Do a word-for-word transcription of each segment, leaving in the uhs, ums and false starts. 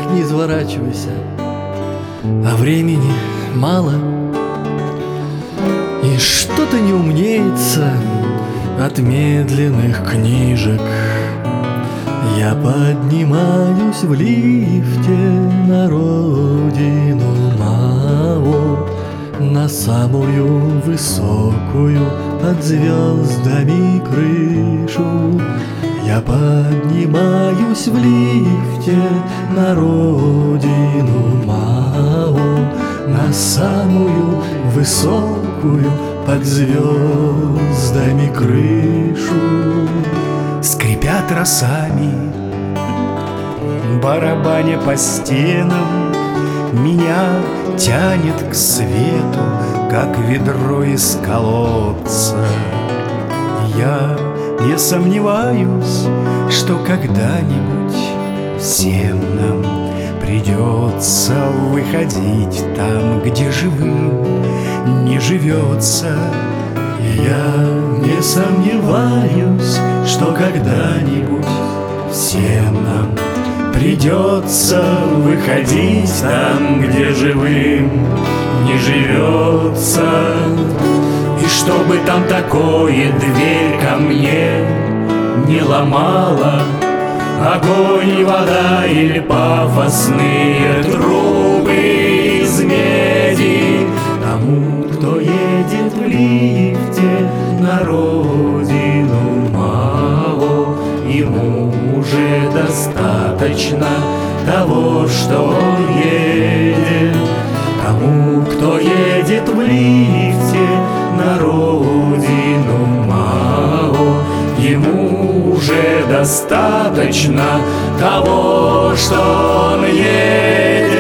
не изворачивайся, а времени мало, и что-то не умнеется от медленных книжек. Я поднимаюсь в лифте на родину Мао, на самую высокую под звездами крышу. Я поднимаюсь в лифте на родину Мао, на самую высокую под звездами крышу. Скрипят росами, барабаня по стенам, меня тянет к свету, как ведро из колодца. Я не сомневаюсь, что когда-нибудь всем нам придется выходить там, где живым не живется. Я не сомневаюсь, что когда-нибудь всем нам придется выходить там, где живым не живется. И чтобы там такое дверь ко мне не ломала огонь и вода или пафосные трубы из меди. Тому, кто едет в лифте на родину Мао, ему уже достаточно того, что он едет. Тому, кто едет в лифте на родину Мао, ему уже достаточно того, что он едет.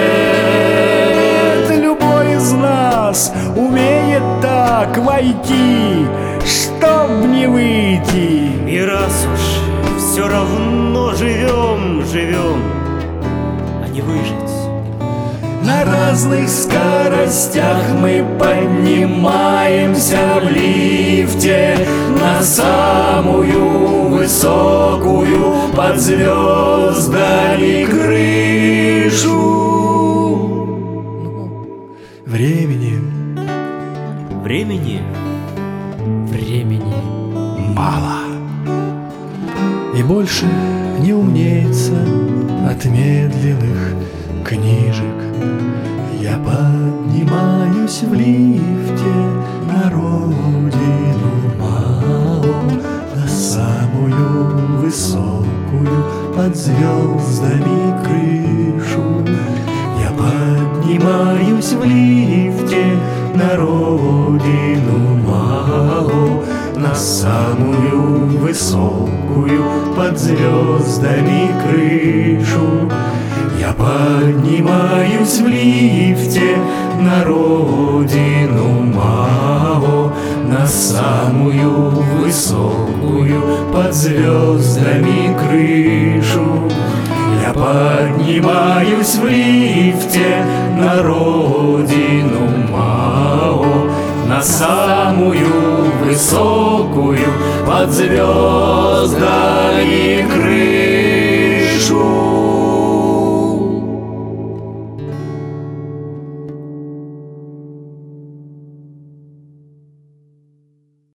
Любой из нас умеет так войти, чтоб не выйти. И раз уж все равно живем, живем, а не выжить. На разных скоростях мы поднимаемся в лифте на самую высокую под звездами крышу. Времени, Времени, времени Мало. и больше не умнеется от медленных книжек. Я поднимаюсь в лифте на родину Мао, на самую высокую под звездами крышу. Я поднимаюсь в лифте на родину Мао, на самую высокую под звездами крышу. Я поднимаюсь в лифте на родину Мао, на самую высокую под звездами крышу. Я поднимаюсь в лифте на родину Мао, на самую высокую под звездами крышу.